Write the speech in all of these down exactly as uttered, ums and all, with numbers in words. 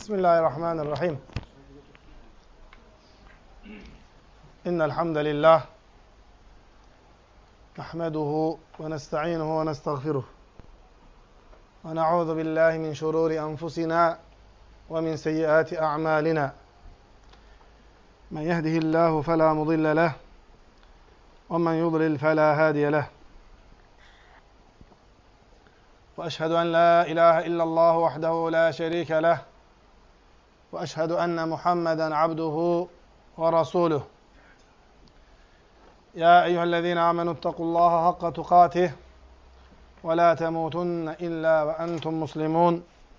Bismillahirrahmanirrahim. İnnel hamdelellah nahmeduhu ve nestainuhu ve nestağfiruh. Ve na'udzu billahi min şururi enfusina ve min seyyiati a'malina. Men yehdihillahu fela mudille leh ve men yudlil fela hadiye leh. Ve eşhedü en la ilahe illallah vahdehu la şerike leh. وأشهد أن محمدًا عبده ورسوله يا أيها الذين آمنوا اتقوا الله حق تقاته ولا تموتن إلا وأنتم مسلمون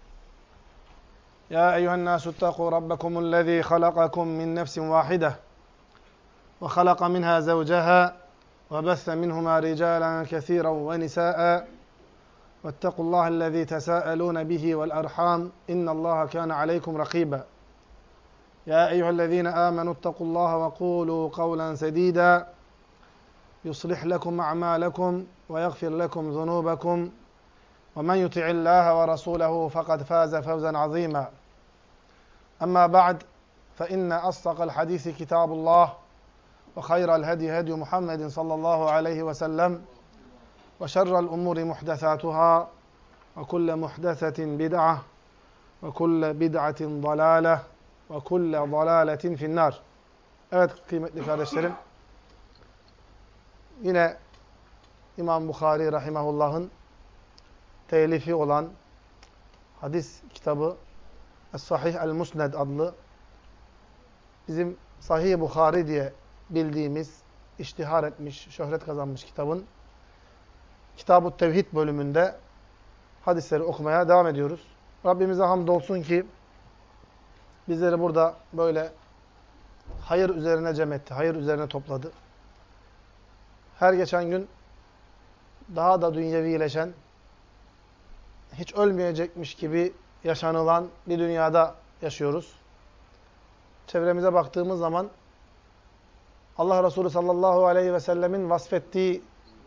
يا أيها الناس اتقوا ربكم الذي خلقكم من نفس واحدة وخلق منها زوجها وبث منهما رجالًا كثيرًا ونساءً واتقوا الله الذي تساءلون به والأرحام إن الله كان عليكم رقيبا يا أيها الذين آمنوا اتقوا الله وقولوا قولا سديدا يصلح لكم أعمالكم ويغفر لكم ذنوبكم ومن يطع الله ورسوله فقد فاز فوزا عظيما أما بعد فإن أصدق الحديث كتاب الله وخير الهدي هدي محمد صلى الله عليه وسلم وشر الأمور محدثاتها وكل محدثة بدعة وكل بدعة ضلالة وكل ضلالة في النار. Evet kıymetli kardeşlerim. Yine İmam Bukhari rahimehullah'ın telifi olan hadis kitabı Es-Sahih el-Musned adlı bizim Sahih Bukhari diye bildiğimiz, iştihar etmiş, şöhret kazanmış kitabın Kitab-ı Tevhid bölümünde hadisleri okumaya devam ediyoruz. Rabbimize hamdolsun ki bizleri burada böyle hayır üzerine cem etti, hayır üzerine topladı. Her geçen gün daha da dünyevileşen, hiç ölmeyecekmiş gibi yaşanılan bir dünyada yaşıyoruz. Çevremize baktığımız zaman Allah Resulü sallallahu aleyhi ve sellemin vasfettiği,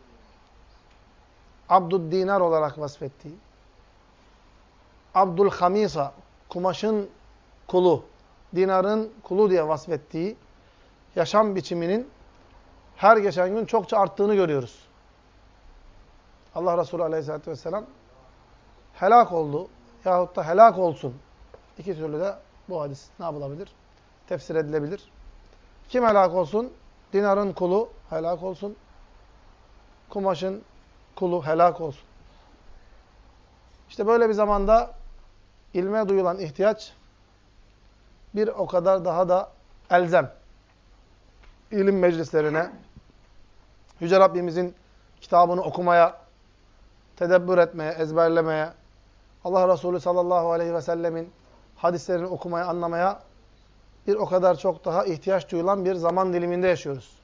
Abdud dinar olarak vasfettiği, Abdul hamisa, kumaşın kulu, dinarın kulu diye vasfettiği yaşam biçiminin her geçen gün çokça arttığını görüyoruz. Allah Resulü aleyhissalatü vesselam helak oldu yahut da helak olsun. İki türlü de bu hadis ne yapılabilir? Tefsir edilebilir. Kim helak olsun? Dinarın kulu helak olsun. Kumaşın kulu helak olsun. İşte böyle bir zamanda ilme duyulan ihtiyaç bir o kadar daha da elzem. İlim meclislerine, Yüce Rabbimizin kitabını okumaya, tedebbür etmeye, ezberlemeye, Allah Resulü sallallahu aleyhi ve sellemin hadislerini okumaya, anlamaya bir o kadar çok daha ihtiyaç duyulan bir zaman diliminde yaşıyoruz.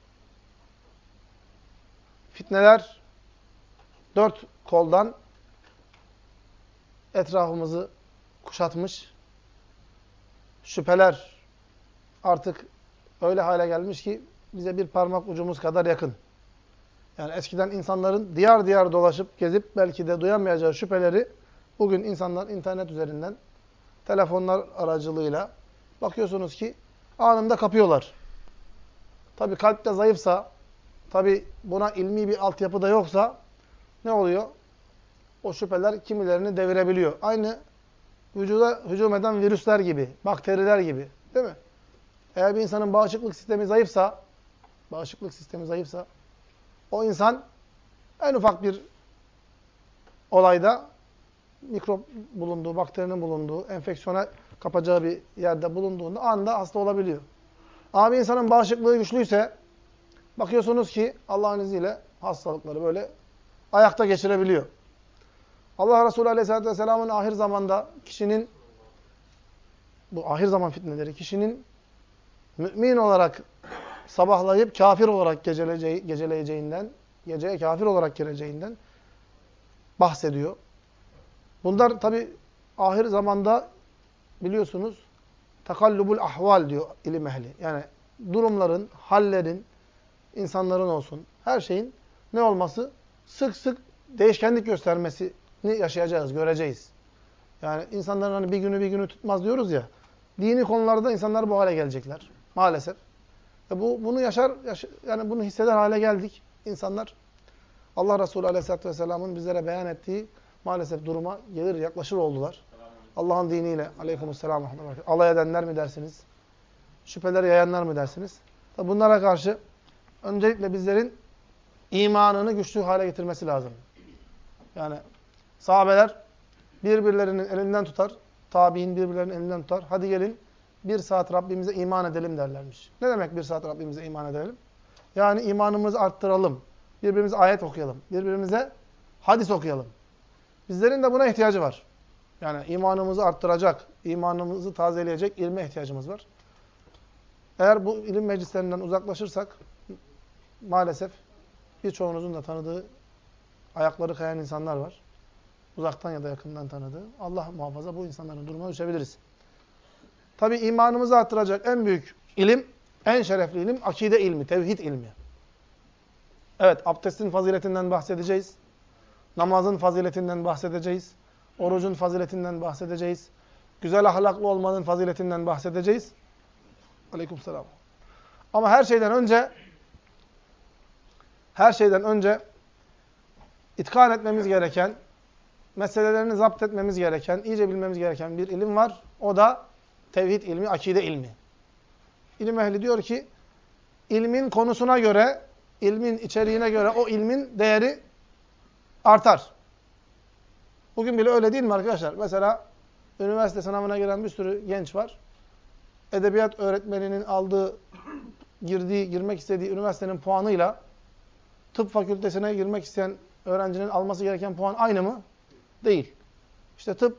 Fitneler dört koldan etrafımızı kuşatmış. Şüpheler artık öyle hale gelmiş ki bize bir parmak ucumuz kadar yakın. Yani eskiden insanların diyar diyar dolaşıp gezip belki de duyamayacağı şüpheleri bugün insanlar internet üzerinden, telefonlar aracılığıyla bakıyorsunuz ki anında kapıyorlar. Tabii kalp de zayıfsa, tabii buna ilmi bir altyapı da yoksa ne oluyor? O şüpheler kimilerini devirebiliyor. Aynı vücuda hücum eden virüsler gibi, bakteriler gibi. Değil mi? Eğer bir insanın bağışıklık sistemi zayıfsa, bağışıklık sistemi zayıfsa, o insan en ufak bir olayda mikrop bulunduğu, bakterinin bulunduğu, enfeksiyona kapacağı bir yerde bulunduğunda anında hasta olabiliyor. Ama bir insanın bağışıklığı güçlüyse, bakıyorsunuz ki Allah'ın izniyle hastalıkları böyle ayakta geçirebiliyor. Allah Resulü Aleyhisselatü Vesselam'ın ahir zamanda kişinin, bu ahir zaman fitneleri, kişinin mümin olarak sabahlayıp kafir olarak geceleyeceği, geceleyeceğinden, geceye kafir olarak gireceğinden bahsediyor. Bunlar tabi ahir zamanda biliyorsunuz takallubul ahval diyor ilim ehli. Yani durumların, hallerin, insanların olsun, her şeyin ne olması? Sık sık değişkenlik göstermesini yaşayacağız, göreceğiz. Yani insanların hani bir günü bir günü tutmaz diyoruz ya. Dini konularda insanlar bu hale gelecekler. Maalesef. E bu bunu yaşar, yaş yani bunu hisseder hale geldik. İnsanlar Allah Resulü Aleyhisselatü Vesselam'ın bizlere beyan ettiği maalesef duruma gelir, yaklaşır oldular. Allah'ın diniyle aleykümselam alay edenler mi dersiniz? Şüpheleri yayanlar mı dersiniz? Tabi bunlara karşı öncelikle bizlerin imanını güçlü hale getirmesi lazım. Yani sahabeler birbirlerinin elinden tutar, tabi'in birbirlerinin elinden tutar. Hadi gelin bir saat Rabbimize iman edelim derlermiş. Ne demek bir saat Rabbimize iman edelim? Yani imanımızı arttıralım. Birbirimize ayet okuyalım. Birbirimize hadis okuyalım. Bizlerin de buna ihtiyacı var. Yani imanımızı arttıracak, imanımızı tazeleyecek ilme ihtiyacımız var. Eğer bu ilim meclislerinden uzaklaşırsak maalesef birçoğunuzun da tanıdığı ayakları kayan insanlar var. Uzaktan ya da yakından tanıdığı. Allah muhafaza bu insanların durumuna düşebiliriz. Tabi imanımızı arttıracak en büyük ilim, en şerefli ilim akide ilmi, tevhid ilmi. Evet, abdestin faziletinden bahsedeceğiz. Namazın faziletinden bahsedeceğiz. Orucun faziletinden bahsedeceğiz. Güzel ahlaklı olmanın faziletinden bahsedeceğiz. Aleykümselam. Ama her şeyden önce her şeyden önce itkan etmemiz gereken, meselelerini zapt etmemiz gereken, iyice bilmemiz gereken bir ilim var. O da tevhid ilmi, akide ilmi. İlim ehli diyor ki, ilmin konusuna göre, ilmin içeriğine göre o ilmin değeri artar. Bugün bile öyle değil mi arkadaşlar? Mesela üniversite sınavına giren bir sürü genç var. Edebiyat öğretmeninin aldığı, girdiği, girmek istediği üniversitenin puanıyla tıp fakültesine girmek isteyen öğrencinin alması gereken puan aynı mı? Değil. İşte tıp,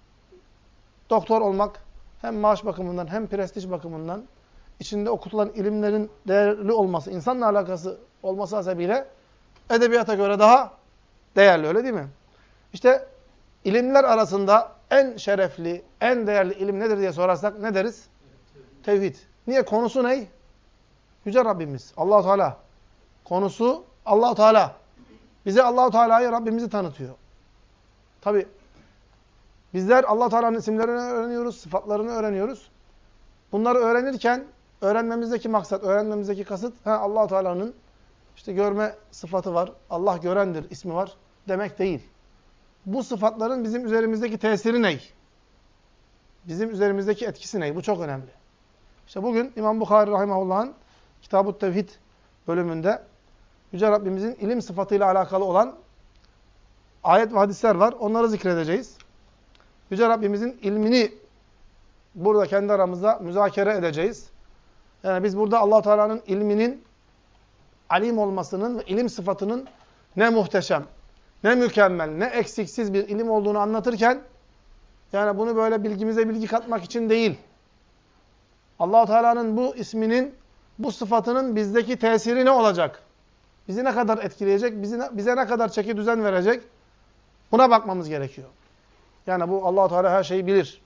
doktor olmak hem maaş bakımından hem prestij bakımından içinde okutulan ilimlerin değerli olması, insanla alakası olması hasebiyle edebiyata göre daha değerli, öyle değil mi? İşte ilimler arasında en şerefli, en değerli ilim nedir diye sorarsak ne deriz? Tevhid. Niye? Konusu ne? Yüce Rabbimiz, Allah-u Teala. Konusu Allah-u Teala. Bize Allah-u Teala'yı, Rabbimizi tanıtıyor. Tabi bizler Allah-u Teala'nın isimlerini öğreniyoruz, sıfatlarını öğreniyoruz. Bunları öğrenirken öğrenmemizdeki maksat, öğrenmemizdeki kasıt ha, Allah-u Teala'nın işte görme sıfatı var, Allah görendir ismi var demek değil. Bu sıfatların bizim üzerimizdeki tesiri ne? Bizim üzerimizdeki etkisi ne? Bu çok önemli. İşte bugün İmam Bukhari Rahimahullah'ın Kitab-ı Tevhid bölümünde Yüce Rabbimizin ilim sıfatıyla alakalı olan ayet ve hadisler var. Onları zikredeceğiz. Yüce Rabbimizin ilmini burada kendi aramızda müzakere edeceğiz. Yani biz burada Allah-u Teala'nın ilminin alim olmasının ve ilim sıfatının ne muhteşem, ne mükemmel, ne eksiksiz bir ilim olduğunu anlatırken yani bunu böyle bilgimize bilgi katmak için değil. Allah-u Teala'nın bu isminin, bu sıfatının bizdeki tesiri ne olacak? Bizi ne kadar etkileyecek? Bizi ne, bize ne kadar çeki düzen verecek? Buna bakmamız gerekiyor. Yani bu Allah-u Teala her şeyi bilir.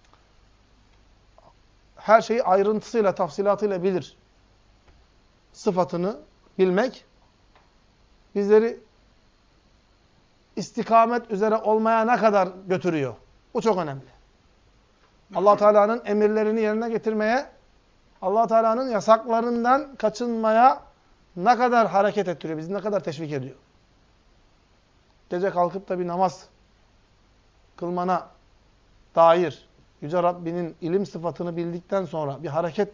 Her şeyi ayrıntısıyla, tafsilatıyla bilir. Sıfatını bilmek bizleri istikamet üzere olmaya ne kadar götürüyor? Bu çok önemli. Allah Teala'nın emirlerini yerine getirmeye, Allah Teala'nın yasaklarından kaçınmaya ne kadar hareket ettiriyor, bizi ne kadar teşvik ediyor. Gece kalkıp da bir namaz kılmana dair Yüce Rabbinin ilim sıfatını bildikten sonra bir hareket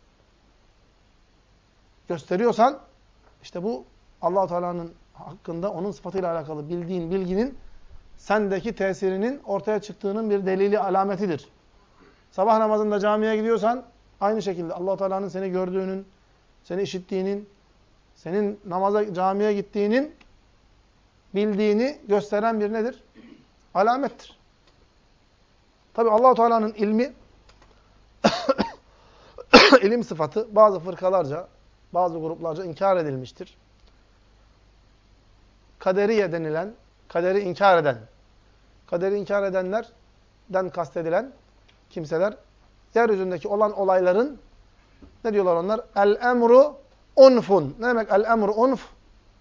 gösteriyorsan işte bu Allah Teala'nın hakkında onun sıfatıyla alakalı bildiğin bilginin sendeki tesirinin ortaya çıktığının bir delili, alametidir. Sabah namazında camiye gidiyorsan aynı şekilde Allah Teala'nın seni gördüğünün, seni işittiğinin, senin namaza, camiye gittiğinin bildiğini gösteren bir nedir? Alamettir. Tabi Allah Teala'nın ilmi ilim sıfatı bazı fırkalarca, bazı gruplarca inkar edilmiştir. Kaderiye denilen, kaderi inkar eden, kaderi inkar edenlerden kastedilen kimseler, yeryüzündeki olan olayların, ne diyorlar onlar? El-emru unfun. Ne demek el-emru unf?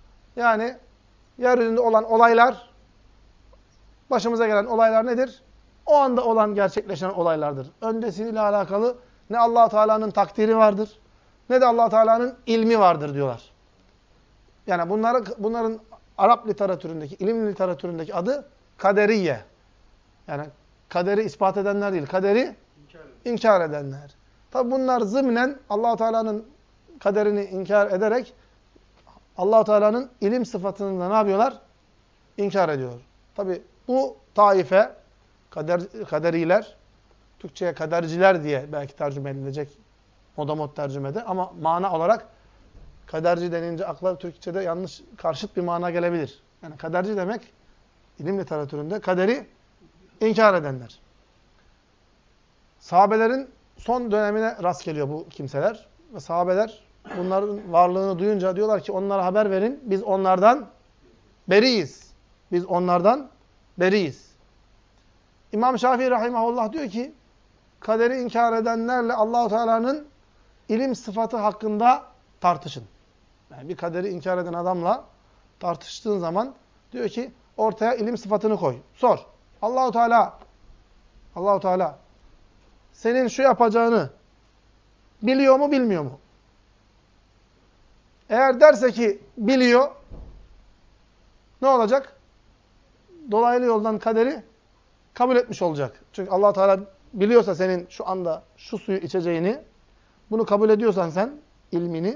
Yani, yeryüzünde olan olaylar, başımıza gelen olaylar nedir? O anda olan, gerçekleşen olaylardır. Öncesiyle alakalı ne Allah Teala'nın takdiri vardır, ne de Allah Teala'nın ilmi vardır diyorlar. Yani bunları, bunların Arap literatüründeki, ilim literatüründeki adı kaderiye. Yani kaderi ispat edenler değil, kaderi inkar, inkar edenler. Tabi bunlar zımnen Allah Teala'nın kaderini inkar ederek Allah Teala'nın ilim sıfatını da ne yapıyorlar? İnkar ediyor. Tabi bu taife kader, kaderiler, Türkçe'ye kaderciler diye belki tercüme edilecek modamot tercümede ama mana olarak kaderci denince akla Türkçe'de yanlış, karşıt bir mana gelebilir. Yani kaderci demek ilim literatüründe kaderi inkar edenler. Sahabelerin son dönemine rast geliyor bu kimseler. Ve sahabeler bunların varlığını duyunca diyorlar ki onlara haber verin. Biz onlardan beriyiz. Biz onlardan beriyiz. İmam Şafii rahimahullah diyor ki kaderi inkar edenlerle Allah-u Teala'nın ilim sıfatı hakkında tartışın. Yani bir kaderi inkar eden adamla tartıştığın zaman diyor ki ortaya ilim sıfatını koy. Sor. Allah-u Teala Allah-u Teala senin şu yapacağını biliyor mu, bilmiyor mu? Eğer derse ki biliyor, ne olacak? Dolaylı yoldan kaderi kabul etmiş olacak. Çünkü Allah Teala biliyorsa senin şu anda şu suyu içeceğini, bunu kabul ediyorsan sen ilmini,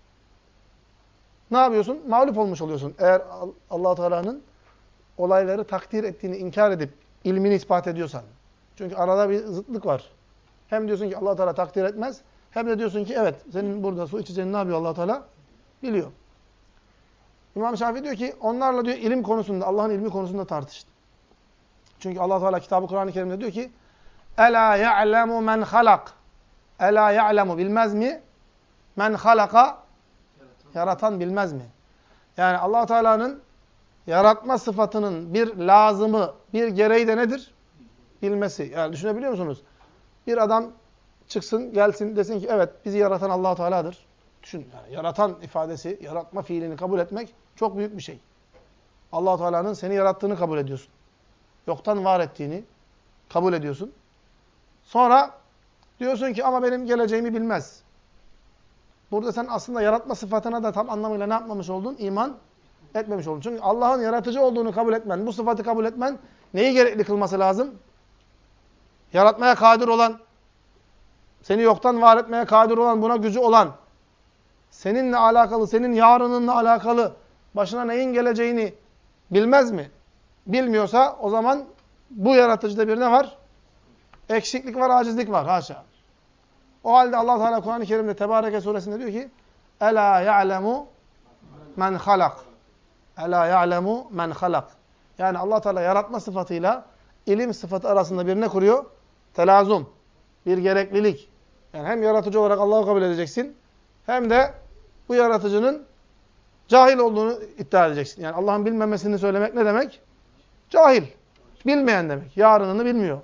ne yapıyorsun? Mağlup olmuş oluyorsun. Eğer Allah Teala'nın olayları takdir ettiğini inkar edip ilmini ispat ediyorsan. Çünkü arada bir zıtlık var. Hem diyorsun ki Allah Teala takdir etmez, hem de diyorsun ki evet senin burada su içeceğini ne yapıyor Allah Teala? Biliyor. İmam Şafii diyor ki onlarla diyor ilim konusunda, Allah'ın ilmi konusunda tartışın. Çünkü Allah Teala kitabı Kur'an-ı Kerim'de diyor ki Ela ya'lemu men halak. Ela ya'lemu bilmez mi? Men halaka yaratan bilmez mi? Yani Allah Teala'nın yaratma sıfatının bir lazımı, bir gereği de nedir? Bilmesi. Yani düşünebiliyor musunuz? Bir adam çıksın, gelsin, desin ki evet bizi yaratan Allah Teala'dır. Düşün yani yaratan ifadesi, yaratma fiilini kabul etmek çok büyük bir şey. Allah Teala'nın seni yarattığını kabul ediyorsun. Yoktan var ettiğini kabul ediyorsun. Sonra diyorsun ki ama benim geleceğimi bilmez. Burada sen aslında yaratma sıfatına da tam anlamıyla ne yapmamış oldun? İman etmemiş oldun. Çünkü Allah'ın yaratıcı olduğunu kabul etmen, bu sıfatı kabul etmen neyi gerekli kılması lazım? Yaratmaya kadir olan, seni yoktan var etmeye kadir olan, buna gücü olan, seninle alakalı, senin yarınınla alakalı başına neyin geleceğini bilmez mi? Bilmiyorsa o zaman bu yaratıcıda bir ne var? Eksiklik var, acizlik var. Haşa. O halde Allah Teala Kur'an-ı Kerim'de Tebareke suresinde diyor ki Ela ya'lemu men halak. Ela ya'lemu men halak. Yani Allah Teala yaratma sıfatıyla ilim sıfatı arasında bir ne kuruyor? Telazum. Bir gereklilik. Yani hem yaratıcı olarak Allah'ı kabul edeceksin hem de bu yaratıcının cahil olduğunu iddia edeceksin. Yani Allah'ın bilmemesini söylemek ne demek? Cahil. Bilmeyen demek. Yarınını bilmiyor.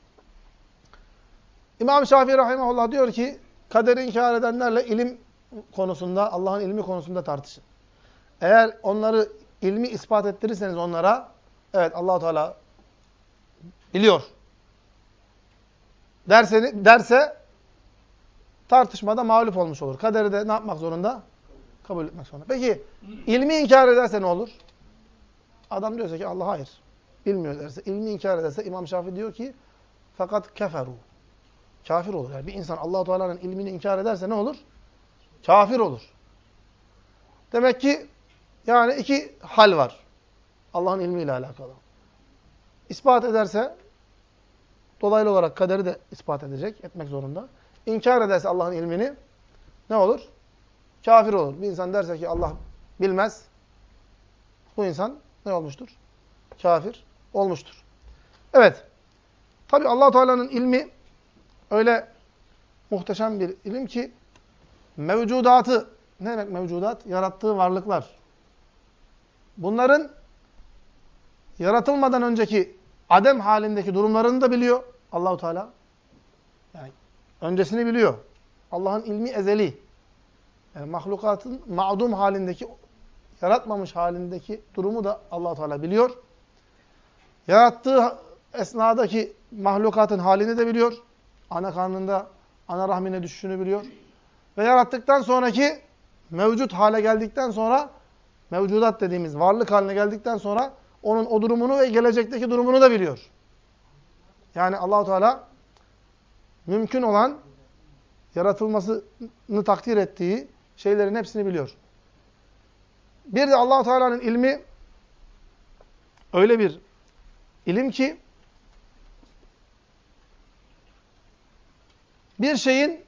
İmam Şafii rahimahullah diyor ki kaderi inkar edenlerle ilim konusunda, Allah'ın ilmi konusunda tartışın. Eğer onları ilmi ispat ettirirseniz onlara evet Allah Teala biliyor. Derseni, derse tartışmada mağlup olmuş olur. Kaderi de ne yapmak zorunda? Kabul etmek zorunda. Peki ilmi inkar ederse ne olur? Adam diyorsa ki Allah hayır. Bilmiyor derse, ilmi inkar ederse İmam Şafii diyor ki fakat keferu. Kafir olur. Yani bir insan Allah Teala'nın ilmini inkar ederse ne olur? Kafir olur. Demek ki yani iki hal var. Allah'ın ilmiyle alakalı. İspat ederse dolaylı olarak kaderi de ispat edecek, etmek zorunda. İnkar ederse Allah'ın ilmini ne olur? Kafir olur. Bir insan derse ki Allah bilmez. Bu insan ne olmuştur? Kafir olmuştur. Evet. Tabi Allah Teala'nın ilmi öyle muhteşem bir ilim ki mevcudatı, ne demek mevcudat? Yarattığı varlıklar. Bunların yaratılmadan önceki adem halindeki durumlarını da biliyor Allahu Teala. Yani öncesini biliyor. Allah'ın ilmi ezeli. Yani mahlukatın ma'dum halindeki, yaratmamış halindeki durumu da Allah Teala biliyor. Yarattığı esnadaki mahlukatın halini de biliyor. Ana karnında, ana rahmine düşüşünü biliyor. Ve yarattıktan sonraki mevcut hale geldikten sonra, mevcudat dediğimiz varlık haline geldikten sonra onun o durumunu ve gelecekteki durumunu da biliyor. Yani Allah-u Teala mümkün olan, yaratılmasını takdir ettiği şeylerin hepsini biliyor. Bir de Allah-u Teala'nın ilmi öyle bir ilim ki bir şeyin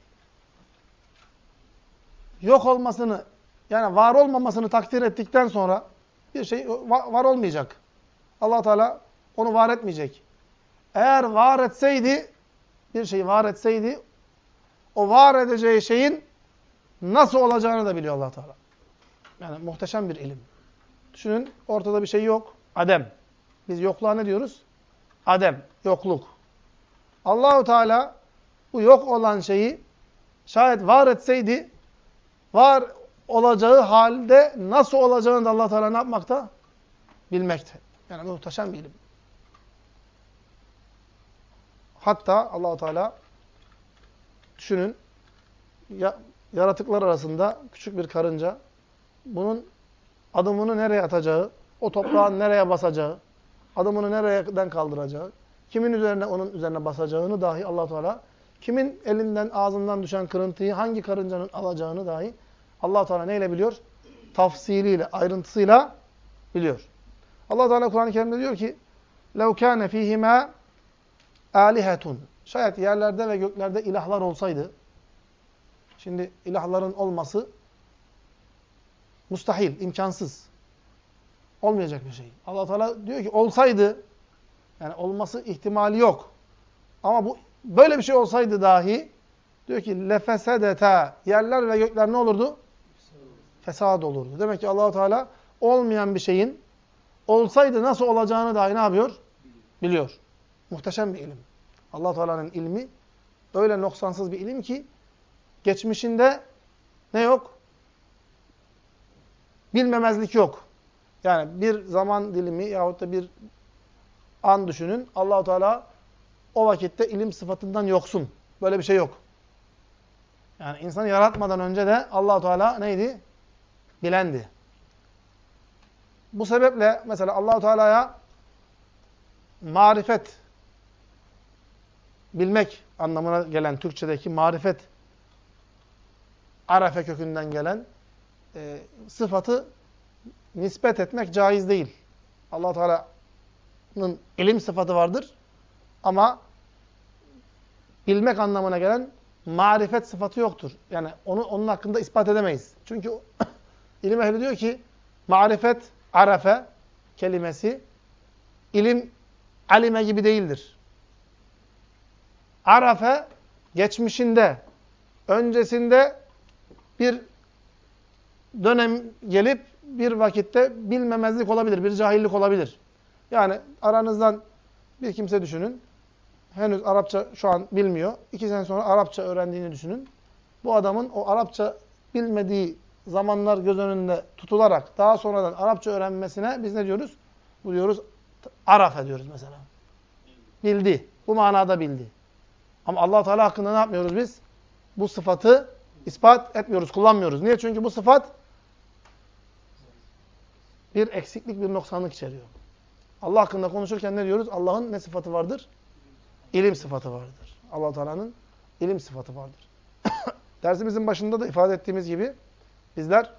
yok olmasını, yani var olmamasını takdir ettikten sonra bir şey var olmayacak. Allah Teala onu var etmeyecek. Eğer var etseydi, bir şeyi var etseydi, o var edeceği şeyin nasıl olacağını da biliyor Allah Teala. Yani muhteşem bir ilim. Düşünün, ortada bir şey yok. Adem. Biz yokluğa ne diyoruz? Adem, yokluk. Allah Teala bu yok olan şeyi şayet var etseydi, var olacağı halde nasıl olacağını da Allah Teala ne yapmakta? Bilmekte. Yani muhteşem bir ilim. Hatta Allah Teala düşünün, ya, yaratıklar arasında küçük bir karınca bunun adımını nereye atacağı, o toprağın nereye basacağı, adımını nereden kaldıracağı, kimin üzerine onun üzerine basacağını dahi Allah Teala, kimin elinden ağzından düşen kırıntıyı hangi karıncanın alacağını dahi Allah Teala neyle biliyor? Tafsiliyle, ayrıntısıyla biliyor. Allah Teala Kur'an-ı Kerim'de diyor ki: "Lev kâne fîhimâ âlihetun." Şayet yerlerde ve göklerde ilahlar olsaydı, şimdi ilahların olması mustahil, imkansız. Olmayacak bir şey. Allah Teala diyor ki olsaydı, yani olması ihtimali yok. Ama bu böyle bir şey olsaydı dahi diyor ki lefesedeta, yerler ve gökler ne olurdu? Fesad olurdu. Demek ki Allah Teala olmayan bir şeyin olsaydı nasıl olacağını dahi ne yapıyor? Biliyor. Muhteşem bir ilim. Allah Teala'nın ilmi öyle noksansız bir ilim ki geçmişinde ne yok? Bilmemezlik yok. Yani bir zaman dilimi yahut da bir an düşünün. Allah Teala o vakitte ilim sıfatından yoksun. Böyle bir şey yok. Yani insanı yaratmadan önce de Allah Teala neydi? Bilendi. Bu sebeple mesela Allah Teala'ya marifet, bilmek anlamına gelen Türkçedeki marifet, arefe kökünden gelen e, sıfatı nispet etmek caiz değil. Allah Teala'nın ilim sıfatı vardır ama bilmek anlamına gelen marifet sıfatı yoktur. Yani onu onun hakkında ispat edemeyiz. Çünkü ilim ehli diyor ki marifet, arefe kelimesi ilim alime gibi değildir. Arefe geçmişinde, öncesinde bir dönem gelip bir vakitte bilmemezlik olabilir, bir cahillik olabilir. Yani aranızdan bir kimse düşünün. Henüz Arapça şu an bilmiyor. İki sene sonra Arapça öğrendiğini düşünün. Bu adamın o Arapça bilmediği zamanlar göz önünde tutularak daha sonradan Arapça öğrenmesine biz ne diyoruz? Bu diyoruz arafe diyoruz mesela. Bildi. Bu manada bildi. Ama Allah Teala hakkında ne yapmıyoruz biz? Bu sıfatı ispat etmiyoruz, kullanmıyoruz. Niye? Çünkü bu sıfat bir eksiklik, bir noksanlık içeriyor. Allah hakkında konuşurken ne diyoruz? Allah'ın ne sıfatı vardır? İlim sıfatı vardır. Allah Teala'nın ilim sıfatı vardır. Dersimizin başında da ifade ettiğimiz gibi bizler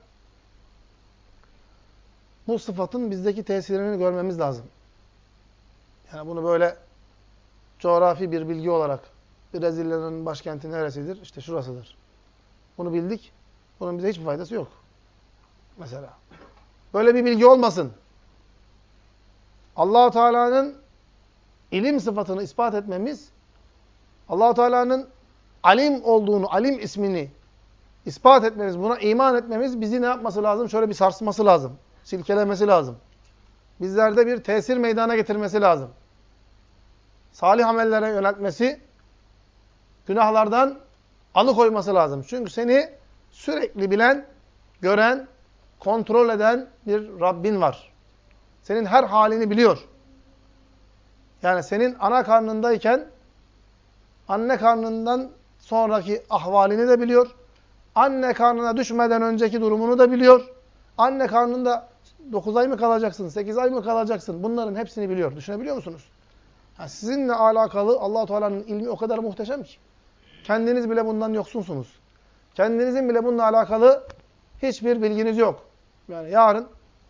bu sıfatın bizdeki tesirini görmemiz lazım. Yani bunu böyle coğrafi bir bilgi olarak Brezilya'nın başkenti neresidir? İşte şurasıdır. Bunu bildik. Bunun bize hiçbir faydası yok. Mesela. Böyle bir bilgi olmasın. Allah-u Teala'nın ilim sıfatını ispat etmemiz, Allah-u Teala'nın alim olduğunu, alim ismini ispat etmemiz, buna iman etmemiz bizi ne yapması lazım? Şöyle bir sarsması lazım. Silkelemesi lazım. Bizlerde bir tesir meydana getirmesi lazım. Salih amellere yöneltmesi, günahlardan alıkoyması lazım. Çünkü seni sürekli bilen, gören, kontrol eden bir Rabbin var. Senin her halini biliyor. Yani senin ana karnındayken anne karnından sonraki ahvalini de biliyor. Anne karnına düşmeden önceki durumunu da biliyor. Anne karnında dokuz ay mı kalacaksın, sekiz ay mı kalacaksın? Bunların hepsini biliyor. Düşünebiliyor musunuz? Yani sizinle alakalı Allah-u Teala'nın ilmi o kadar muhteşem ki. Kendiniz bile bundan yoksunsunuz. Kendinizin bile bununla alakalı hiçbir bilginiz yok. Yani yarın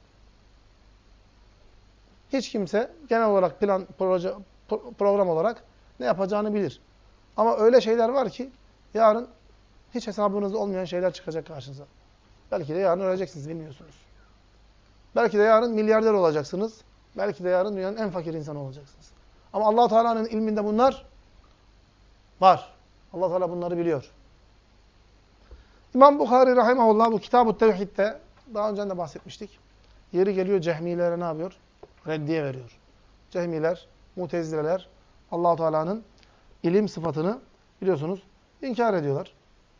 hiç kimse genel olarak plan, proje, program olarak ne yapacağını bilir. Ama öyle şeyler var ki yarın hiç hesabınızda olmayan şeyler çıkacak karşınıza. Belki de yarın öleceksiniz, bilmiyorsunuz. Belki de yarın milyarder olacaksınız. Belki de yarın dünyanın en fakir insanı olacaksınız. Ama Allah Teala'nın ilminde bunlar var. Allah Teala bunları biliyor. İmam Bukhari rahimehullah bu Kitab-ı Tevhid'de daha önce de bahsetmiştik. Yeri geliyor Cehmilere ne yapıyor? Reddiye veriyor. Cehmiler, Mutezileler Allah Teala'nın ilim sıfatını biliyorsunuz inkar ediyorlar.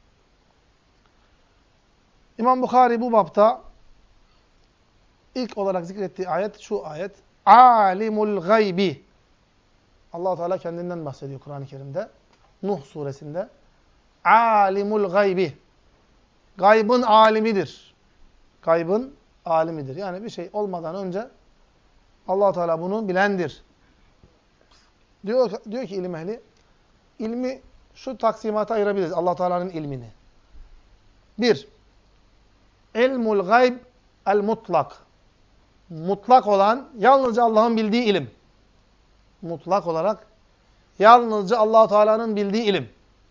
İmam Bukhari bu bapta ilk olarak zikrettiği ayet şu ayet. Alimul gaybi. Allah Teala kendinden bahsediyor Kur'an-ı Kerim'de. Nuh suresinde. Alimul gaybi. Gaybın alimidir. Gaybın alimidir. Yani bir şey olmadan önce Allah Teala bunu bilendir. Diyor, diyor ki ilim ehli, ilmi şu taksimata ayırabiliriz Allah Teala'nın ilmini. Bir, ilmul gayb el mutlak. Mutlak olan, yalnızca Allah'ın bildiği ilim. Mutlak olarak yalnızca Allah Teala'nın bildiği ilim.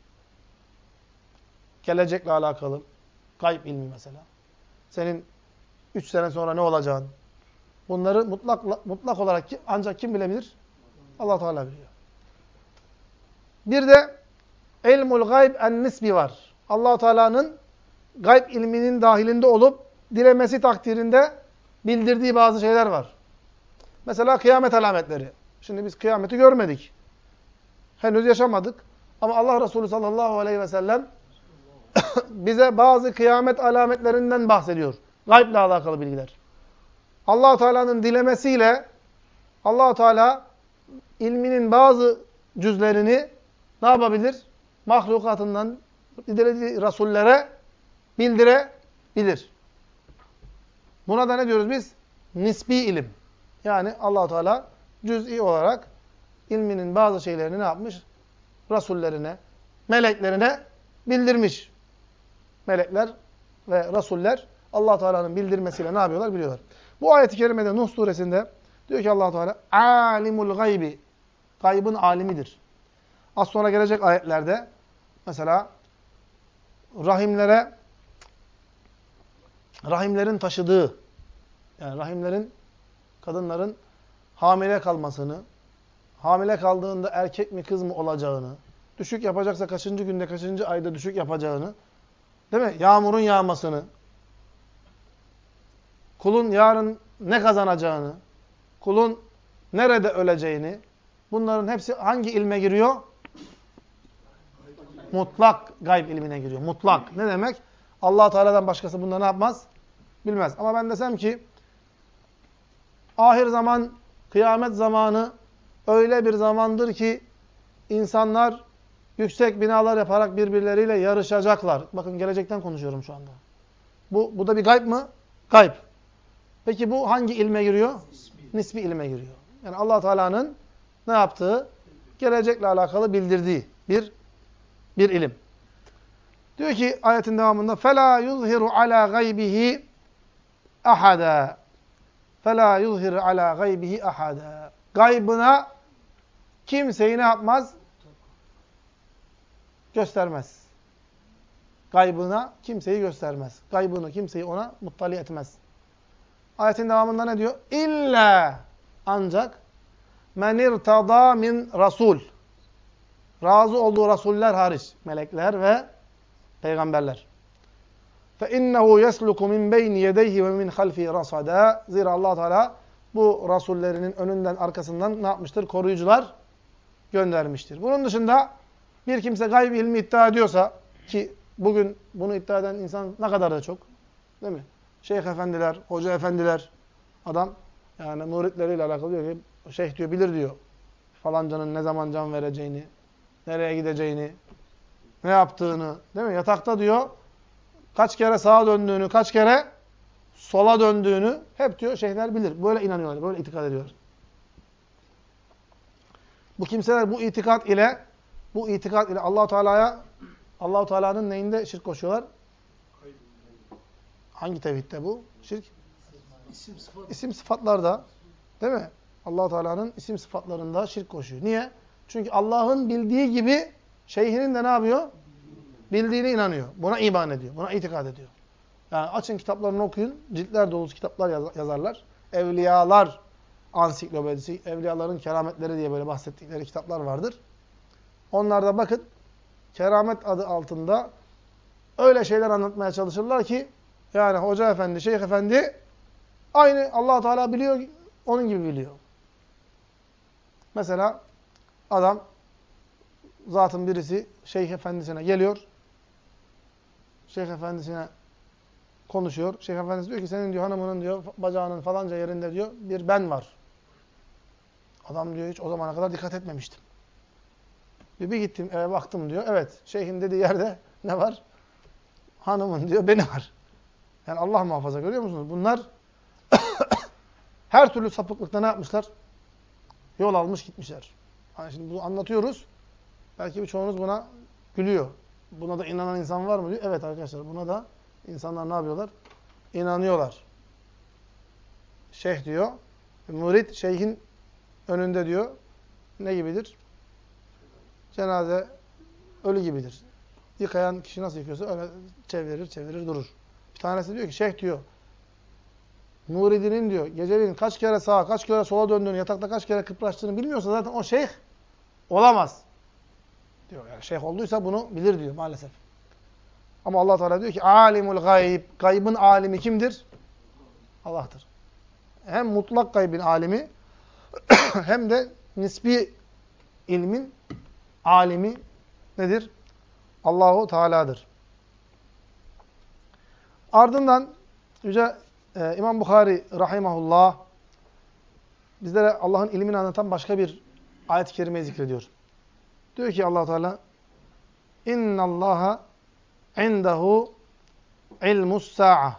Gelecekle alakalı gayb ilmi mesela. Senin üç sene sonra ne olacağın. Bunları mutlak mutlak olarak ancak kim bilebilir? Allah Teala biliyor. Bir de ilmul gayb en nisbi var. Allah Teala'nın gayb ilminin dahilinde olup dilemesi takdirinde bildirdiği bazı şeyler var. Mesela kıyamet alametleri. Şimdi biz kıyameti görmedik. Henüz yaşamadık. Ama Allah Resulü sallallahu aleyhi ve sellem bize bazı kıyamet alametlerinden bahsediyor. Gayble alakalı bilgiler. Allah Teala'nın dilemesiyle Allah Teala ilminin bazı cüzlerini ne yapabilir? Mahlukatından dilediği rasullere bildirebilir. Buna da ne diyoruz biz? Nisbi ilim. Yani Allah Teala cüz'i olarak ilminin bazı şeylerini ne yapmış? Rasullerine, meleklerine bildirmiş. Melekler ve rasuller Allah Teala'nın bildirmesiyle ne yapıyorlar? Biliyorlar. Bu ayet-i kerimede Nuh suresinde diyor ki Allah Teala alimul gaybi. Gaybın alimidir. Az sonra gelecek ayetlerde mesela rahimlere rahimlerin taşıdığı yani rahimlerin kadınların hamile kalmasını, hamile kaldığında erkek mi kız mı olacağını, düşük yapacaksa kaçıncı günde kaçıncı ayda düşük yapacağını, değil mi? Yağmurun yağmasını, kulun yarın ne kazanacağını, kulun nerede öleceğini, bunların hepsi hangi ilme giriyor? Mutlak gayb ilmine giriyor. Mutlak. Ne demek? Allah Teala'dan başkası bunları ne yapmaz? Bilmez. Ama ben desem ki ahir zaman, kıyamet zamanı öyle bir zamandır ki insanlar yüksek binalar yaparak birbirleriyle yarışacaklar. Bakın gelecekten konuşuyorum şu anda. Bu, bu da bir gayb mı? Gayb. Peki bu hangi ilme giriyor? Nisbi, Nisbi ilme giriyor. Yani Allah Teala'nın ne yaptığı? Gelecekle alakalı bildirdiği bir bir ilim. Diyor ki ayetin devamında فَلَا يُظْهِرُ عَلَى غَيْبِهِ أَحَدًا فَلَا يُظْهِرُ عَلَى غَيْبِهِ أَحَدًا Gaybına kimseyi ne yapmaz? Göstermez. Gaybına kimseyi göstermez. Gaybını kimseyi ona muttali etmez. Ayetin devamında ne diyor? İlla ancak men irtada min rasul. Razı olduğu rasuller hariç melekler ve peygamberler. Fe innehu yesluku min beyni yedeyhi ve min halfi rasada. Zira Allah Teala bu rasullerinin önünden arkasından ne yapmıştır? Koruyucular göndermiştir. Bunun dışında bir kimse gayb ilmi iddia ediyorsa ki bugün bunu iddia eden insan ne kadar da çok. Değil mi? Şeyh efendiler, hoca efendiler, adam yani müritleriyle alakalı diyor ki şeyh diyor bilir diyor. falancanın ne zaman can vereceğini, nereye gideceğini, ne yaptığını, değil mi? Yatakta diyor, kaç kere sağa döndüğünü, kaç kere sola döndüğünü hep diyor şeyhler bilir. Böyle inanıyorlar, böyle itikad ediyorlar. Bu kimseler bu itikat ile bu itikat ile Allah-u Teala'ya Allah-u Teala'nın neyinde şirk koşuyorlar? Hangi tevhidde bu? Şirk? İsim, sıfat. İsim sıfatlarda, değil mi? Allah-u Teala'nın isim sıfatlarında şirk koşuyor. Niye? Çünkü Allah'ın bildiği gibi şeyhinin de ne yapıyor? Bildiğine inanıyor. Buna iman ediyor. Buna itikad ediyor. Yani açın kitaplarını okuyun. Ciltler dolusu kitaplar yaz yazarlar. Evliyalar ansiklopedisi, evliyaların kerametleri diye böyle bahsettikleri kitaplar vardır. Onlarda bakın, keramet adı altında öyle şeyler anlatmaya çalışırlar ki, yani hoca efendi, şeyh efendi aynı Allah Teala biliyor, onun gibi biliyor. Mesela adam, zatın birisi şeyh efendisine geliyor. Şeyh efendisine konuşuyor. Şeyh efendisi diyor ki senin diyor hanımının diyor bacağının falanca yerinde diyor bir ben var. Adam diyor hiç o zamana kadar dikkat etmemiştim. Bir, bir gittim eve baktım diyor. Evet şeyhin dediği yerde ne var? Hanımın diyor beni var. Yani Allah muhafaza, görüyor musunuz? Bunlar her türlü sapıklıkta ne yapmışlar? Yol almış gitmişler. Yani şimdi bunu anlatıyoruz. Belki birçoğunuz buna gülüyor. Buna da inanan insan var mı diyor. Evet arkadaşlar, buna da insanlar ne yapıyorlar? İnanıyorlar. Şeyh diyor. Murid şeyhin önünde diyor. Ne gibidir? Cenaze ölü gibidir. Yıkayan kişi nasıl yıkıyorsa öyle çevirir çevirir durur. Bir tanesi diyor ki şeyh diyor. Muridinin diyor geceliğin kaç kere sağa kaç kere sola döndüğünü, yatakta kaç kere kıpraştığını bilmiyorsa zaten o şeyh olamaz. Diyor. Yani şeyh olduysa bunu bilir diyor maalesef. Ama Allah Teala diyor ki alimul gayb. Gaybın alimi kimdir? Allah'tır. Hem mutlak gaybin alimi hem de nisbi ilmin alimi nedir? Allahu Teala'dır. Ardından Yüce e, İmam Bukhari rahimahullah bizlere Allah'ın ilmini anlatan başka bir ayet-i kerimeyi zikrediyor. Diyor ki Allah Teala İnnallaha indehu ilmus sa'a.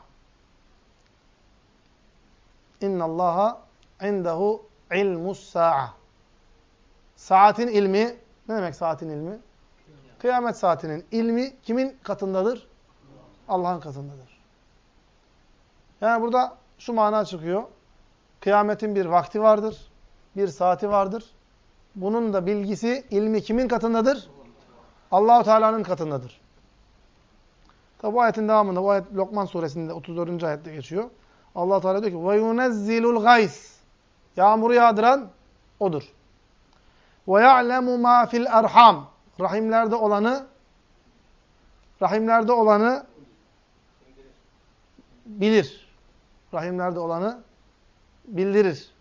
İnnallaha indehu ilmus sa'a. Saatin ilmi, ne demek saatin ilmi? Kıyamet saatinin ilmi kimin katındadır? Allah'ın katındadır. Yani burada şu mana çıkıyor. Kıyametin bir vakti vardır, bir saati vardır. Bunun da bilgisi, ilmi kimin katındadır? Allah-u Teala'nın katındadır. Tabi bu ayetin devamında, bu ayet Lokman suresinde otuz dördüncü ayette geçiyor. Allah Teala diyor ki: "Ve yunezzilul gays." Yağmuru yağdıran odur. "Ve ya'lemu ma fil erham." Rahimlerde olanı rahimlerde olanı bilir. Rahimlerde olanı bildirir.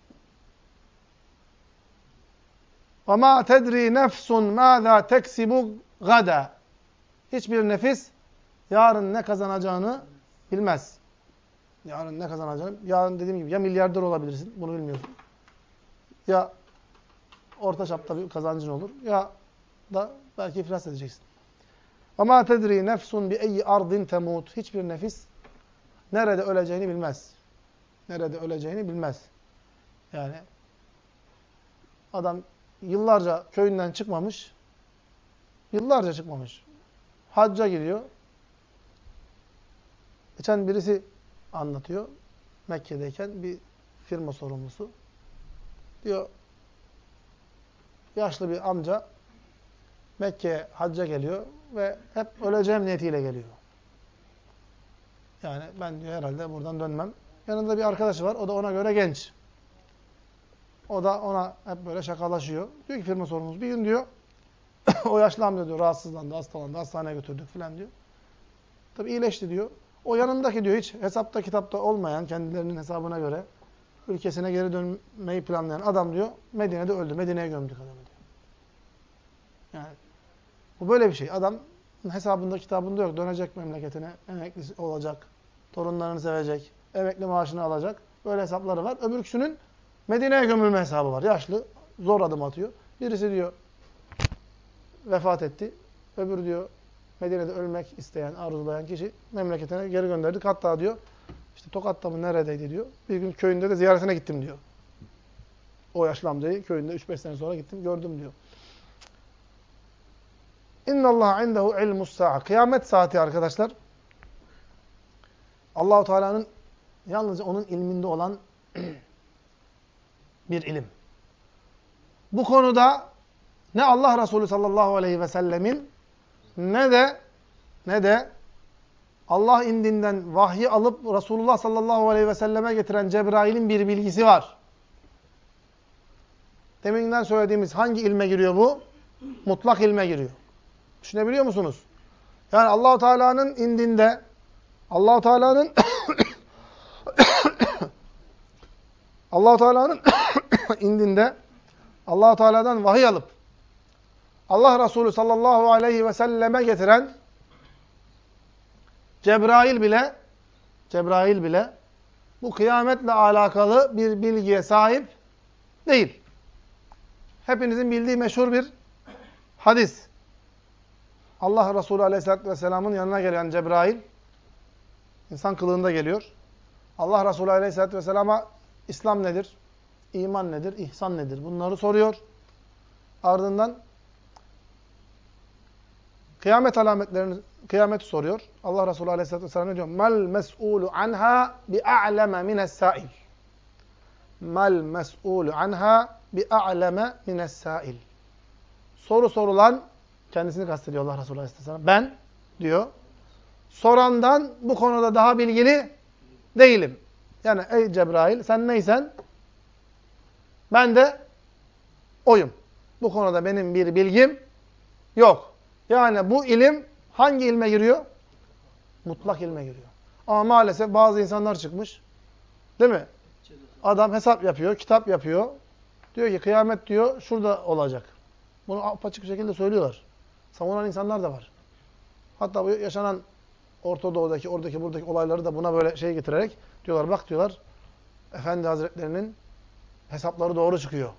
وَمَا تَدْرِي نَفْسٌ مَاذَا تَكْسِبُ غَدًا. Hiçbir nefis yarın ne kazanacağını bilmez. Yarın ne kazanacağını, yarın dediğim gibi ya milyarder olabilirsin, bunu bilmiyorsun. Ya orta çapta bir kazancın olur, ya da belki iflas edeceksin. وَمَا تَدْرِي نَفْسٌ بِأَيِّ اَرْضٍ تَمُوتُ. Hiçbir nefis nerede öleceğini bilmez. Nerede öleceğini bilmez. Yani adam yıllarca köyünden çıkmamış, yıllarca çıkmamış. Hacca gidiyor. Geçen birisi anlatıyor. Mekke'deyken bir firma sorumlusu. Diyor, yaşlı bir amca Mekke'ye hacca geliyor ve hep öleceğim niyetiyle geliyor. Yani ben diyor herhalde buradan dönmem. Yanında bir arkadaşı var, o da ona göre genç. O da ona hep böyle şakalaşıyor. Diyor ki firma sorumlusu, bir gün diyor, o yaşlı amca diyor, rahatsızlandı, hastalandı, hastaneye götürdük falan diyor. Tabii iyileşti diyor. O yanındaki diyor, hiç hesapta kitapta olmayan, kendilerinin hesabına göre ülkesine geri dönmeyi planlayan adam diyor, Medine'de öldü. Medine'ye gömdük adamı diyor. Yani bu böyle bir şey. Adam hesabında, kitabında yok. Dönecek memleketine, emekli olacak, torunlarını sevecek, emekli maaşını alacak. Böyle hesapları var. Öbürküsünün Medine'ye gömülme hesabı var. Yaşlı, zor adım atıyor. Birisi diyor vefat etti. Öbürü diyor Medine'de ölmek isteyen, arzulayan kişi memleketine geri gönderdik. Hatta diyor işte Tokat'ta mı neredeydi diyor. Bir gün köyünde de ziyaretine gittim diyor. O yaşlı amcayı köyünde üç beş sene sonra gittim gördüm diyor. İnna Allah indehu ilmus sa'a. Kıyamet saati arkadaşlar. Allahu Teala'nın yalnızca onun ilminde olan bir ilim. Bu konuda ne Allah Resulü sallallahu aleyhi ve sellemin ne de ne de Allah indinden vahyi alıp Resulullah sallallahu aleyhi ve selleme getiren Cebrail'in bir bilgisi var. Deminden söylediğimiz hangi ilme giriyor bu? Mutlak ilme giriyor. Düşünebiliyor musunuz? Yani Allahu Teala'nın indinde Allahu Teala'nın Allahu Teala'nın indinde Allahu Teala'dan vahiy alıp Allah Resulü sallallahu aleyhi ve selleme getiren Cebrail bile Cebrail bile bu kıyametle alakalı bir bilgiye sahip değil. Hepinizin bildiği meşhur bir hadis. Allah Resulü aleyhissalatü vesselamın yanına gelen Cebrail insan kılığında geliyor. Allah Resulü aleyhissalatü vesselama İslam nedir? İman nedir? İhsan nedir? Bunları soruyor. Ardından kıyamet alametlerini, kıyameti soruyor. Allah Resulü aleyhissalatü vesselam ne diyor? Mel mes'ulu anha bi'a'leme mine's-sâil. Mel mes'ulu anha bi'a'leme mine's-sâil. Soru sorulan, kendisini kastediyor Allah Resulü aleyhissalatü vesselam. Ben, diyor, sorandan bu konuda daha bilgili değilim. Yani ey Cebrail sen neysen ben de oyum. Bu konuda benim bir bilgim yok. Yani bu ilim hangi ilme giriyor? Mutlak ilme giriyor. Ama maalesef bazı insanlar çıkmış. Değil mi? Adam hesap yapıyor, kitap yapıyor. Diyor ki kıyamet diyor şurada olacak. Bunu apaçık bir şekilde söylüyorlar. Savunan insanlar da var. Hatta bu yaşanan Orta Doğu'daki, oradaki, buradaki olayları da buna böyle şey getirerek diyorlar, bak diyorlar, Efendi Hazretlerinin hesapları doğru çıkıyor.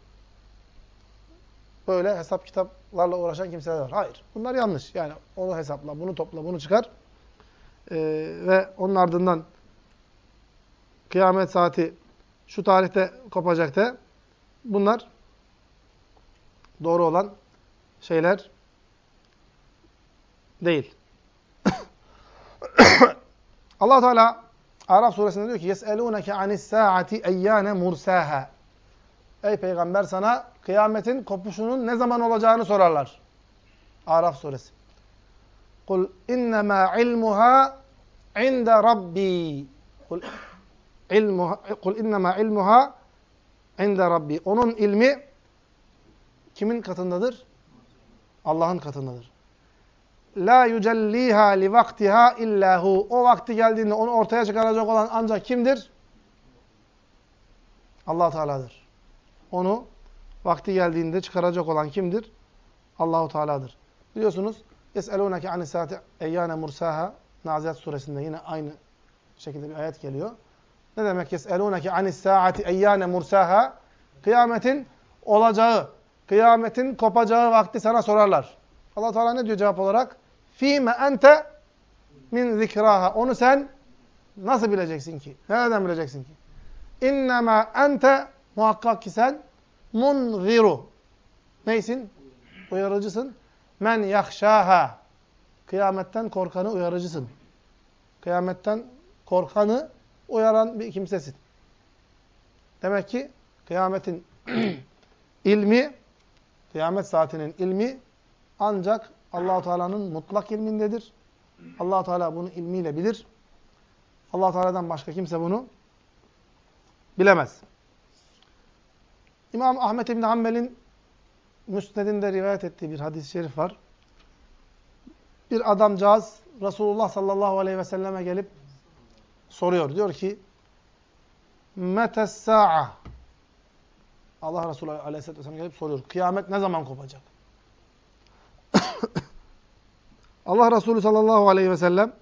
Böyle hesap kitaplarla uğraşan kimseler var. Hayır. Bunlar yanlış. Yani onu hesapla, bunu topla, bunu çıkar. Ee, ve onun ardından kıyamet saati şu tarihte kopacak de bunlar doğru olan şeyler değil. Allah Teala Araf suresinde diyor ki yes'elûneke anis-sâati eyyâne mursâhâ. Ey peygamber sana kıyametin kopuşunun ne zaman olacağını sorarlar. Araf suresi. Kul innemâ ilmuhâ inde rabbi. Kul ilmuhâ kul innemâ ilmuhâ inde rabbi. Onun ilmi kimin katındadır? Allah'ın katındadır. La yücelliha li vaktiha illahu. O vakti geldiğinde onu ortaya çıkaracak olan ancak kimdir? Allah Teala'dır. Onu vakti geldiğinde çıkaracak olan kimdir? Allahu Teala'dır. Biliyorsunuz yes'elûneke anis-sâati eyyâne mursâhâ. Naziat suresinde yine aynı şekilde bir ayet geliyor. Ne demek yes'elûneke anis-sâati eyyâne mursâhâ? Kıyametin olacağı, kıyametin kopacağı vakti sana sorarlar. Allah Teala ne diyor cevap olarak? Fîme ente min zikrâha. Onu sen nasıl bileceksin ki? Nereden bileceksin ki? İnnemâ ente muhakkak ki sen munziru. Neysin? Uyarıcısın. Men yahşâha. Kıyametten korkanı uyarıcısın. Kıyametten korkanı uyaran bir kimsesin. Demek ki kıyametin ilmi, kıyamet saatinin ilmi ancak Allah-u Teala'nın mutlak ilmindedir. Allah-u Teala bunu ilmiyle bilir. Allah-u Teala'dan başka kimse bunu bilemez. İmam Ahmed İbni Hanbel'in Müsned'inde rivayet ettiği bir hadis-i şerif var. Bir adamcağız Resulullah sallallahu aleyhi ve selleme gelip soruyor. Diyor ki Metes-sâ'a. Allah Resulü aleyhisselatü vesselam gelip soruyor. Kıyamet ne zaman kopacak? Allah Resulü sallallahu aleyhi ve sellem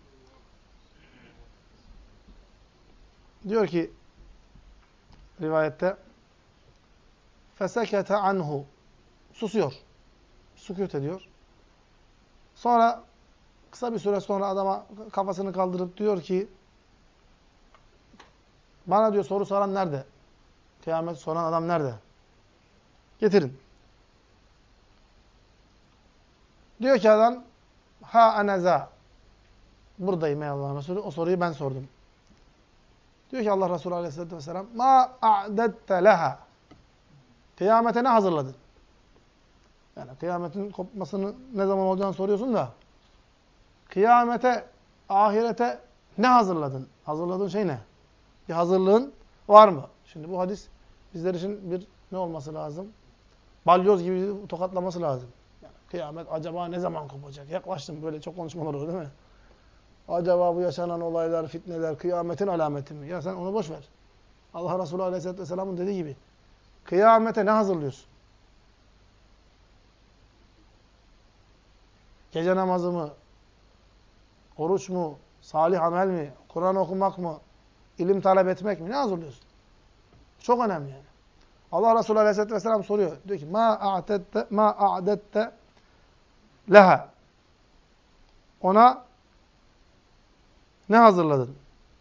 diyor ki rivayette fesekete anhu. susuyor. Sükût ediyor. Sonra kısa bir süre sonra adama kafasını kaldırıp diyor ki bana diyor soru soran nerede? Kıyamet soran adam nerede? Getirin. Diyor ki adam ha aneza. Buradayım ey Allah'ın Resulü. O soruyu ben sordum. Diyor ki Allah Resulü Aleyhisselatü Vesselam ma a'dette leha. Kıyamete ne hazırladın? Yani kıyametin kopmasını ne zaman olacağını soruyorsun da kıyamete, ahirete ne hazırladın? Hazırladığın şey ne? Bir hazırlığın var mı? Şimdi bu hadis bizler için bir ne olması lazım? Balyoz gibi tokatlaması lazım. Yani kıyamet acaba ne zaman kopacak? Yaklaştım, böyle çok konuşmalar olur değil mi? Acaba bu yaşanan olaylar, fitneler, kıyametin alameti mi? Ya sen onu boş ver. Allah Resulü Aleyhisselatü Vesselam'ın dediği gibi kıyamete ne hazırlıyorsun? Gece namazı mı? Oruç mu? Salih amel mi? Kur'an okumak mı? İlim talep etmek mi? Ne hazırlıyorsun? Çok önemli yani. Allah Resulü Aleyhisselatü Vesselam soruyor. Diyor ki ma a'dette ma a'dette leha. Ona ne hazırladın?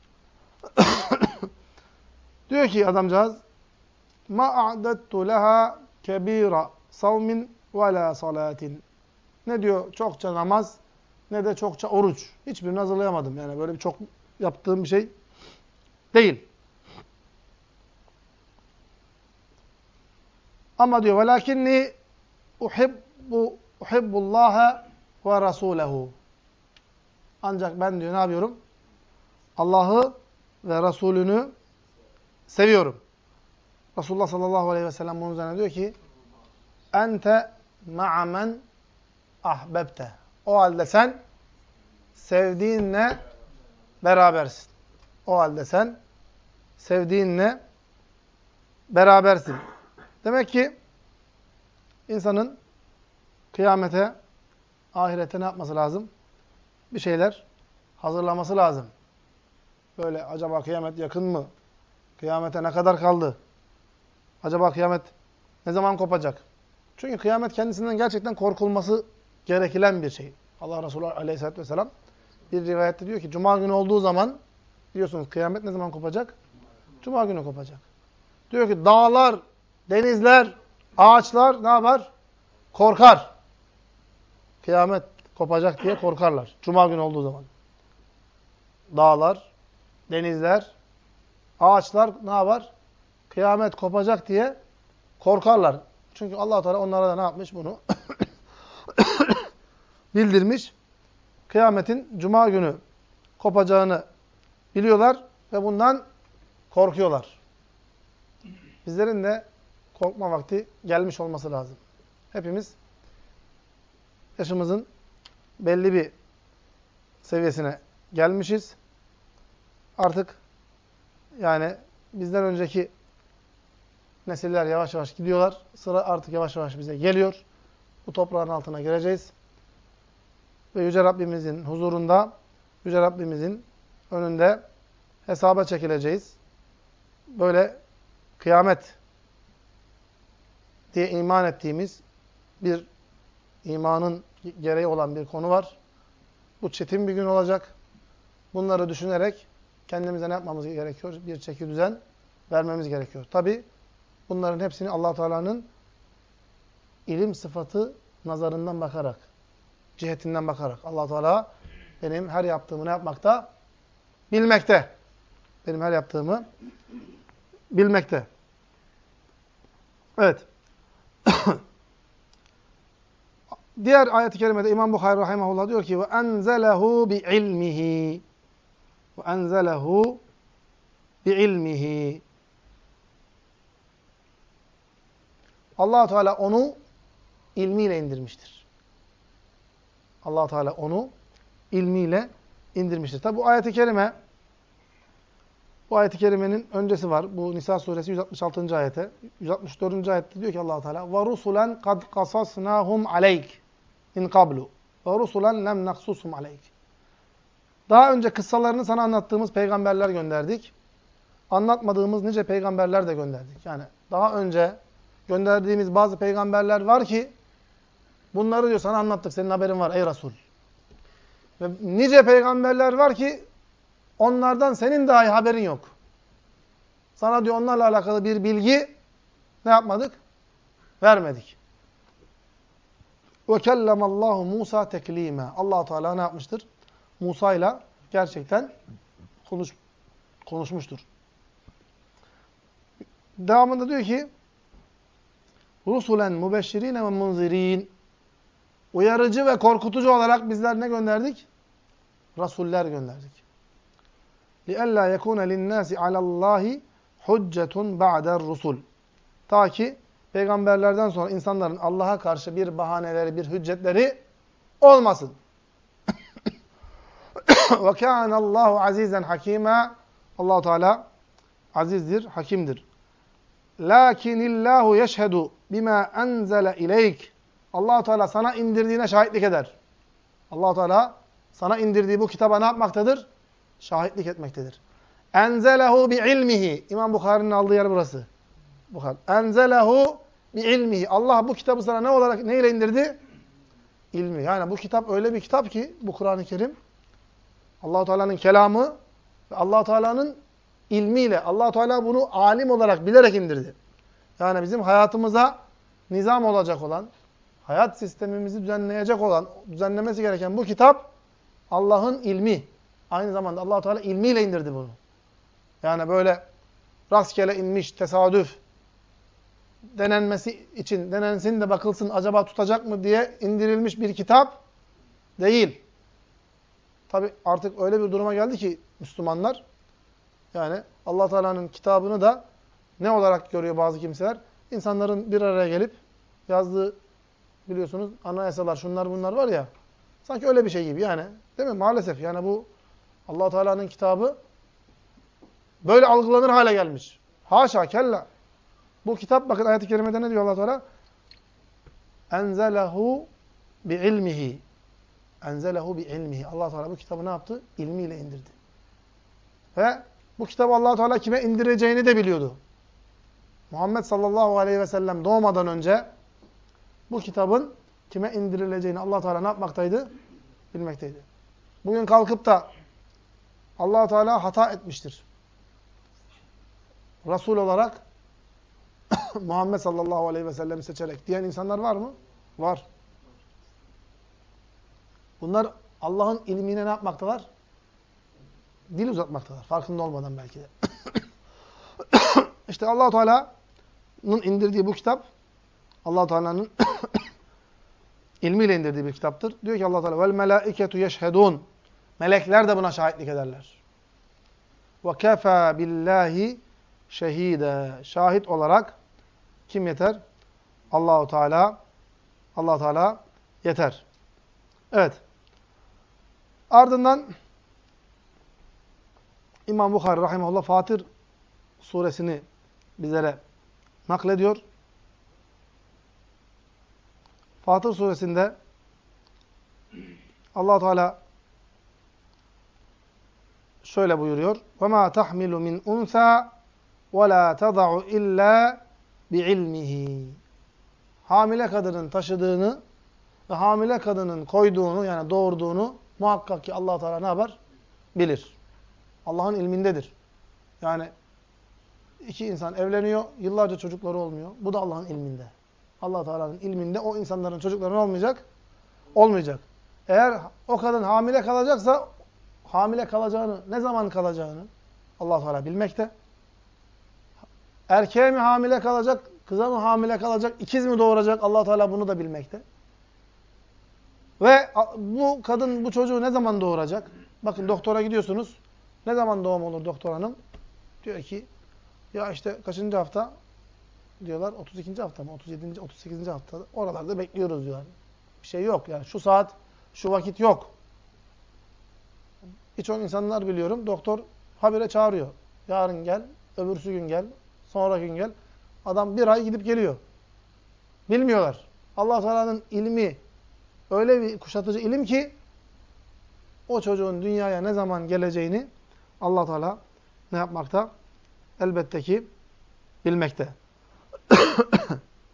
Diyor ki adamcağız ma a'dettu leha kebira savmin ve la salatin. Ne diyor? Çokça namaz ne de çokça oruç. Hiçbirini hazırlayamadım. Yani böyle bir çok yaptığım bir şey değil. Ama diyor velakinni uhibbu uhibbullaha ve rasulehu. Ancak ben diyor ne yapıyorum? Allah'ı ve Resulünü seviyorum. Resulullah sallallahu aleyhi ve sellem bunun üzerine diyor ki ente ma'amen ahbebte. O halde sen sevdiğinle berabersin. O halde sen sevdiğinle berabersin. Demek ki insanın kıyamete, ahirete ne yapması lazım? Bir şeyler hazırlaması lazım. Böyle acaba kıyamet yakın mı? Kıyamete ne kadar kaldı? Acaba kıyamet ne zaman kopacak? Çünkü kıyamet kendisinden gerçekten korkulması gereken bir şey. Allah Resulü Aleyhisselatü Vesselam bir rivayette diyor ki Cuma günü olduğu zaman biliyorsunuz kıyamet ne zaman kopacak? Cuma günü kopacak. Diyor ki dağlar, denizler, ağaçlar ne yapar? Korkar. Kıyamet kopacak diye korkarlar. Cuma günü olduğu zaman. Dağlar, denizler, ağaçlar ne yapar? Kıyamet kopacak diye korkarlar. Çünkü Allah Teala onlara da ne yapmış bunu? Bildirmiş. Kıyametin Cuma günü kopacağını biliyorlar ve bundan korkuyorlar. Bizlerin de korkma vakti gelmiş olması lazım. Hepimiz yaşımızın belli bir seviyesine gelmişiz. Artık yani bizden önceki nesiller yavaş yavaş gidiyorlar. Sıra artık yavaş yavaş bize geliyor. Bu toprağın altına gireceğiz. Ve Yüce Rabbimizin huzurunda, Yüce Rabbimizin önünde hesaba çekileceğiz. Böyle kıyamet diye iman ettiğimiz bir imanın gereği olan bir konu var. Bu çetin bir gün olacak. Bunları düşünerek kendimize ne yapmamız gerekiyor? Bir çekidüzen vermemiz gerekiyor. Tabi bunların hepsini Allah Teala'nın ilim sıfatı nazarından bakarak, cihetinden bakarak. Allah Teala benim her yaptığımı ne yapmakta? Bilmekte. Benim her yaptığımı bilmekte. Evet. Diğer ayet-i kerimede İmam Bukhari rahimehullah diyor ki ve enzelehu bi ilmihi. Ve enzelehu bi ilmihi. Allah Teala onu ilmiyle indirmiştir. Allah Teala onu ilmiyle indirmiştir. Tabi bu ayet-i kerime bu ayet-i kerimenin öncesi var. Bu Nisa suresi yüz altmış altıncı ayete. yüz altmış dördüncü ayette diyor ki Allah Teala ve rusulen kad qasasnahum aleyk in qablu ve rusulen lem naqsushum aleyk. Daha önce kıssalarını sana anlattığımız peygamberler gönderdik. Anlatmadığımız nice peygamberler de gönderdik. Yani daha önce gönderdiğimiz bazı peygamberler var ki bunları diyor sana anlattık. Senin haberin var ey Resul. Ve nice peygamberler var ki onlardan senin dahi haberin yok. Sana diyor onlarla alakalı bir bilgi ne yapmadık? Vermedik. Ve kellemallahu Musa teklime. Allah Teala ne yapmıştır? Musa ile gerçekten konuş konuşmuştur. Devamında diyor ki rusulen mubeşşirine ve munzirin. Uyarıcı ve korkutucu olarak bizler ne gönderdik? Rasuller gönderdik. لِأَلَّا يَكُونَ لِلنَّاسِ عَلَى اللّٰهِ حُجَّةٌ بَعْدَ الرُّسُلِ. Ta ki peygamberlerden sonra insanların Allah'a karşı bir bahaneleri, bir hüccetleri olmasın. وَكَانَ اللّٰهُ عَز۪يزًا حَك۪يمًا. Allah-u Teala azizdir, hakimdir. لَاكِنِ اللّٰهُ يَشْهَدُ بِمَا أَنْزَلَ اِلَيْكِ. Allah-u Teala sana indirdiğine şahitlik eder. Allah-u Teala sana indirdiği bu kitaba ne yapmaktadır? Şahitlik etmektedir. Enzelehu bi'ilmihi. İmam Bukhari'nin aldığı yer burası. Bukhari. Enzelehu bi'ilmihi. Allah bu kitabı sana ne olarak, ne ile indirdi? İlmi. Yani bu kitap öyle bir kitap ki, bu Kur'an-ı Kerim, Allah-u Teala'nın kelamı ve Allah-u Teala'nın ilmiyle, Allah-u Teala bunu alim olarak bilerek indirdi. Yani bizim hayatımıza nizam olacak olan, hayat sistemimizi düzenleyecek olan, düzenlemesi gereken bu kitap Allah'ın ilmi. Aynı zamanda Allah-u Teala ilmiyle indirdi bunu. Yani böyle rastgele inmiş, tesadüf denenmesi için, denensin de bakılsın acaba tutacak mı diye indirilmiş bir kitap değil. Tabi artık öyle bir duruma geldi ki Müslümanlar, yani Allah Teala'nın kitabını da ne olarak görüyor bazı kimseler? İnsanların bir araya gelip yazdığı, biliyorsunuz, anayasalar, şunlar bunlar var ya, sanki öyle bir şey gibi yani. Değil mi? Maalesef yani bu Allah Teala'nın kitabı böyle algılanır hale gelmiş. Haşa kella. Bu kitap, bakın ayet-i kerimede ne diyor Allah Teala? Enzelehu bi'ilmihi. Enzelehu bi'ilmihi. Allah Teala bu kitabı ne yaptı? İlmiyle indirdi. Ve bu kitabı Allah Teala kime indireceğini de biliyordu. Muhammed sallallahu aleyhi ve sellem doğmadan önce bu kitabın kime indirileceğini Allah Teala ne yapmaktaydı? Bilmekteydi. Bugün kalkıp da Allah Teala hata etmiştir. Resul olarak Muhammed sallallahu aleyhi ve sellem'i seçerek diyen insanlar var mı? Var. Bunlar Allah'ın ilmine ne yapmaktalar? Dil uzatmaktalar. Farkında olmadan belki de. İşte Allah Teala'nın indirdiği bu kitap, Allah Teala'nın ilmiyle indirdiği bir kitaptır. Diyor ki Allah Teala vel melaiketu yeşhedun. Melekler de buna şahitlik ederler. Ve kefa billahi şehide. Şahit olarak kim yeter? Allahu Teala. Allah Teala yeter. Evet. Ardından İmam Bukhari rahimehullah Fatir suresini bizlere naklediyor. Fatır suresinde Allah Teala şöyle buyuruyor: "Vema tahmilu min unsa ve la tadau illa bi'ilmihi." Hamile kadının taşıdığını ve hamile kadının koyduğunu, yani doğurduğunu muhakkak ki Allah Teala ne yapar? Bilir. Allah'ın ilmindedir. Yani iki insan evleniyor, yıllarca çocukları olmuyor. Bu da Allah'ın ilminde. Allah Teala'nın ilminde o insanların çocukları olmayacak? Olmayacak. Eğer o kadın hamile kalacaksa hamile kalacağını, ne zaman kalacağını Allah Teala bilmekte. Erkeğe mi hamile kalacak, kıza mı hamile kalacak, ikiz mi doğuracak? Allah Teala bunu da bilmekte. Ve bu kadın bu çocuğu ne zaman doğuracak? Bakın doktora gidiyorsunuz. Ne zaman doğum olur doktor hanım? Diyor ki ya işte kaçıncı hafta? Diyorlar otuz ikinci hafta mı? otuz yedinci otuz sekizinci hafta. Oralarda bekliyoruz diyorlar. Bir şey yok yani. Şu saat, şu vakit yok. Birçok insanlar biliyorum. Doktor habire çağırıyor. Yarın gel, öbürsü gün gel, sonraki gün gel. Adam bir ay gidip geliyor. Bilmiyorlar. Allah Teala'nın ilmi öyle bir kuşatıcı ilim ki o çocuğun dünyaya ne zaman geleceğini Allah Teala ne yapmakta? Elbette ki bilmekte.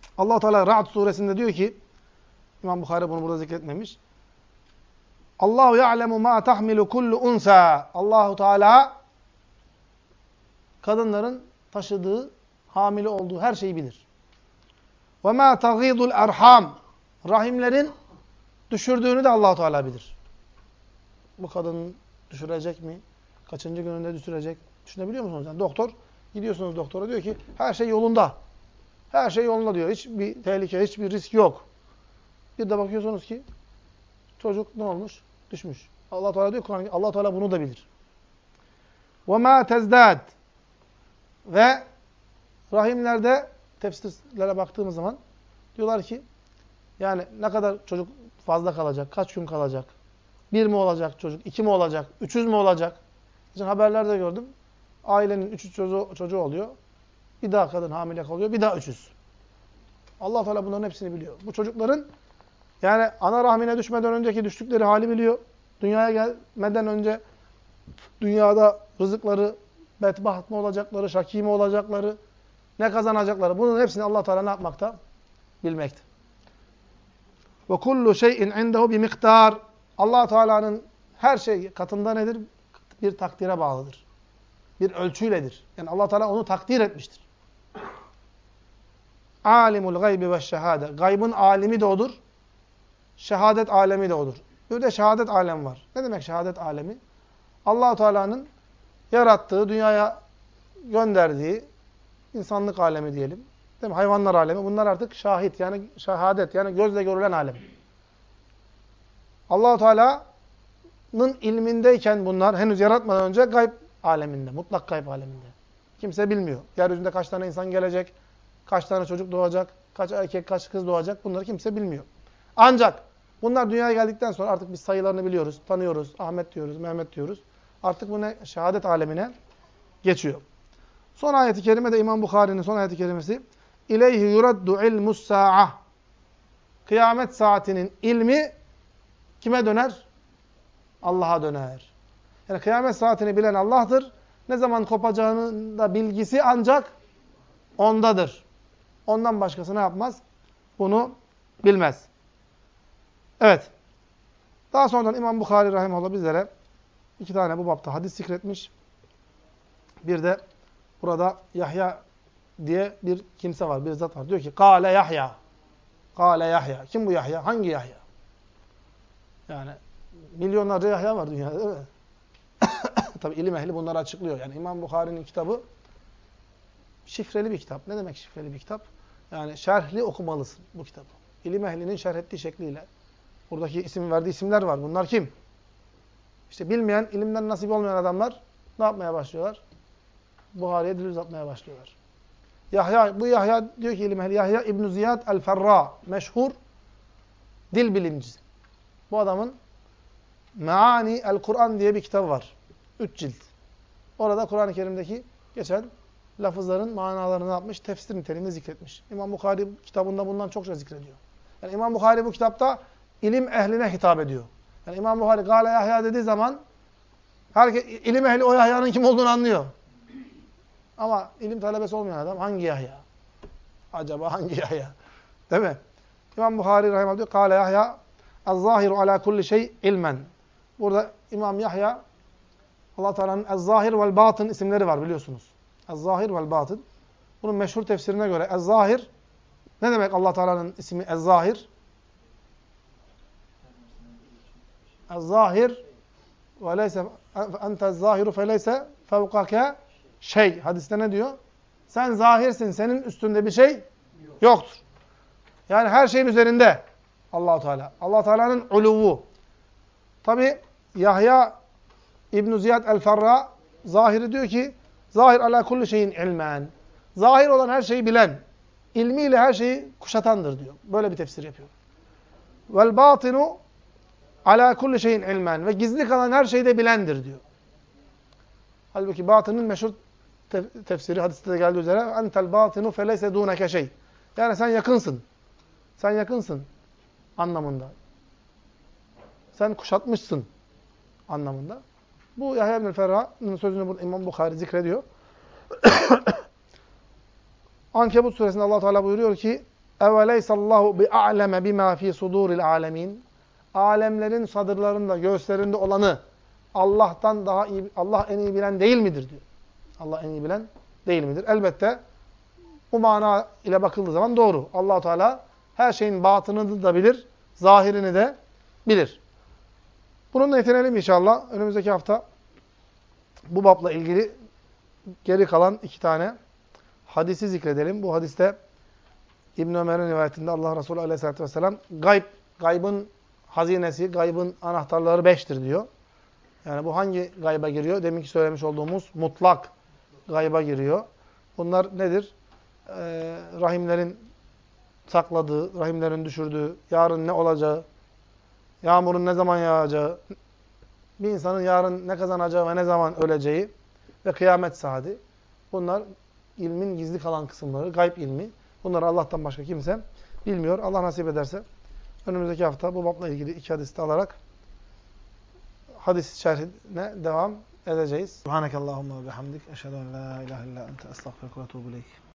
Allah Teala Ra'd suresinde diyor ki, İmam Bukhari bunu burada zikretmemiş. Allahu ya'lemu ma tahmilu kullu unsa. Allahu Teala kadınların taşıdığı, hamile olduğu her şeyi bilir. Ve ma taghidul erham. Rahimlerin düşürdüğünü de Allah Teala bilir. Bu kadın düşürecek mi? Kaçıncı gününde düşürecek? Düşünebiliyor musunuz? Yani doktor, gidiyorsunuz doktora, diyor ki her şey yolunda. Her şey yolunda diyor. Hiçbir tehlike, hiçbir risk yok. Bir de bakıyorsunuz ki çocuk ne olmuş? Düşmüş. Allah Teala diyor Kur'an, Allah Teala bunu da bilir. Ve ma tezdad. Ve rahimlerde tefsirlere baktığımız zaman diyorlar ki yani ne kadar çocuk fazla kalacak, kaç gün kalacak? Bir mi olacak çocuk, iki mi olacak, üçüz mü olacak? Geçen haberlerde gördüm. Ailenin üç çocuğu, çocuğu oluyor. Bir daha kadın hamile kalıyor, bir daha üçüz. Allah Teala bunların hepsini biliyor. Bu çocukların yani ana rahmine düşmeden önceki düştükleri hali biliyor. Dünyaya gelmeden önce dünyada rızıkları bedbaht mı olacakları, şaki mi olacakları, ne kazanacakları. Bunun hepsini Allah Teala ne yapmakta? Bilmekte. Ve kullu şeyin indehu bi miktar. Allah Teala'nın her şey katında nedir? Bir takdire bağlıdır. Bir ölçüyledir. Yani Allah Teala onu takdir etmiştir. Alimul gaybi ve şehade. Gaybın alimi de odur. Şehadet alemi de odur. Bir de şehadet alemi var. Ne demek şehadet alemi? Allah Teala'nın yarattığı, dünyaya gönderdiği insanlık alemi diyelim. Değil mi? Hayvanlar alemi. Bunlar artık şahit, yani şehadet, yani gözle görülen alem. Allah Teala'nın ilmindeyken bunlar henüz yaratmadan önce gayb aleminde, mutlak gayb aleminde. Kimse bilmiyor. Yeryüzünde kaç tane insan gelecek, kaç tane çocuk doğacak, kaç erkek, kaç kız doğacak, bunları kimse bilmiyor. Ancak bunlar dünyaya geldikten sonra artık biz sayılarını biliyoruz, tanıyoruz. Ahmet diyoruz, Mehmet diyoruz. Artık bu ne? Şehadet alemine geçiyor. Son ayet-i kerime de İmam Bukhari'nin son ayet-i kerimesi. İleyhi yuraddu ilmus sa'a. Kıyamet saatinin ilmi kime döner? Allah'a döner. Yani kıyamet saatini bilen Allah'tır. Ne zaman kopacağının da bilgisi ancak ondadır. Ondan başkası ne yapmaz? Bunu bilmez. Evet. Daha sonradan İmam Bukhari rahimehullah bizlere iki tane bu bapta hadis zikretmiş. Bir de burada Yahya diye bir kimse var, bir zat var. Diyor ki, Kâle Yahya. Kâle Yahya. Kim bu Yahya? Hangi Yahya? Yani milyonlarca Yahya var dünyada, değil mi? Tabi ilim ehli bunları açıklıyor. Yani İmam Bukhari'nin kitabı şifreli bir kitap. Ne demek şifreli bir kitap? Yani şerhli okumalısın bu kitabı. İlim ehlinin şerh ettiği şekliyle. Buradaki isim verdiği isimler var. Bunlar kim? İşte bilmeyen, ilimden nasip olmayan adamlar ne yapmaya başlıyorlar? Buhari'ye dil uzatmaya başlıyorlar. Yahya, bu Yahya diyor ki ilim ehli, Yahya İbn-i Ziyad el-Ferra, meşhur dil bilimcisi. Bu adamın Meani el-Kur'an diye bir kitabı var. Üç cilt. Orada Kur'an-ı Kerim'deki geçen lafızların manalarını ne yapmış? Tefsir niteliğinde zikretmiş. İmam Bukhari kitabında bundan çokça zikrediyor. Yani İmam Bukhari bu kitapta ilim ehline hitap ediyor. Yani İmam Bukhari Gâle Yahya dediği zaman herkes, ilim ehli o Yahya'nın kim olduğunu anlıyor. Ama ilim talebesi olmayan adam hangi Yahya? Acaba hangi Yahya? Değil mi? İmam Bukhari rahimehullah diyor Kâle Yahya Ez-zâhiru alâ kulli şey ilmen. Burada İmam Yahya Allah Teala'nın Ez-zâhir vel batın isimleri var biliyorsunuz. Ez-zâhir vel batın. Bunun meşhur tefsirine göre Ez-zâhir ne demek Allah Teala'nın ismi Ez-zâhir? Ez-zâhir ve leyse ente ez-zâhiru fe leyse fevkake şey. Hadiste ne diyor? Sen zahirsin, senin üstünde bir şey yoktur. Yani her şeyin üzerinde Allah Teala. Allah Teala'nın uluvu. Tabi Yahya İbn Ziyad el-Ferra zahiri diyor ki zahir ala kulli şeyin ilmen. Zahir olan her şeyi bilen, ilmiyle her şeyi kuşatandır diyor. Böyle bir tefsir yapıyor. Vel batinu ala kulli şeyin ilmen ve gizli kalan her şeyi de bilendir diyor. Halbuki batının meşhur tef tefsiri hadiste de geldiği üzere entel batinu feleyse duneke şey. Yani sen yakınsın. Sen yakınsın anlamında. Sen kuşatmışsın anlamında. Bu Yahya ibn Ferra'nın sözünü burada İmam Bukhari zikrediyor. Ankebut suresinde Allah Teala buyuruyor ki Eveleysallahu bi'a'leme bima fi suduril alemin. Alemlerin sadırlarında, göğüslerinde olanı Allah'tan daha iyi, Allah en iyi bilen değil midir diyor. Allah en iyi bilen değil midir? Elbette bu mana ile bakıldığı zaman doğru. Allah Teala her şeyin batınını da bilir, zahirini de bilir. Bununla yetinelim inşallah. Önümüzdeki hafta bu babla ilgili geri kalan iki tane hadisi zikredelim. Bu hadiste İbn Ömer'in rivayetinde Allah Resulü Aleyhisselatü Vesselam gayb, gaybın hazinesi, gaybın anahtarları beştir diyor. Yani bu hangi gayba giriyor? Deminki söylemiş olduğumuz mutlak gayba giriyor. Bunlar nedir? Ee, rahimlerin sakladığı, rahimlerin düşürdüğü, yarın ne olacağı, yağmurun ne zaman yağacağı, bir insanın yarın ne kazanacağı ve ne zaman öleceği ve kıyamet saati. Bunlar ilmin gizli kalan kısımları, gayb ilmi. Bunları Allah'tan başka kimse bilmiyor. Allah nasip ederse önümüzdeki hafta bu babla ilgili iki hadisi alarak hadis şerhine devam edeceğiz. Subhanakallahumma ve bihamdik. Eşhedü en la ilahe illa ente estağfiruke ve etûbü ileyk.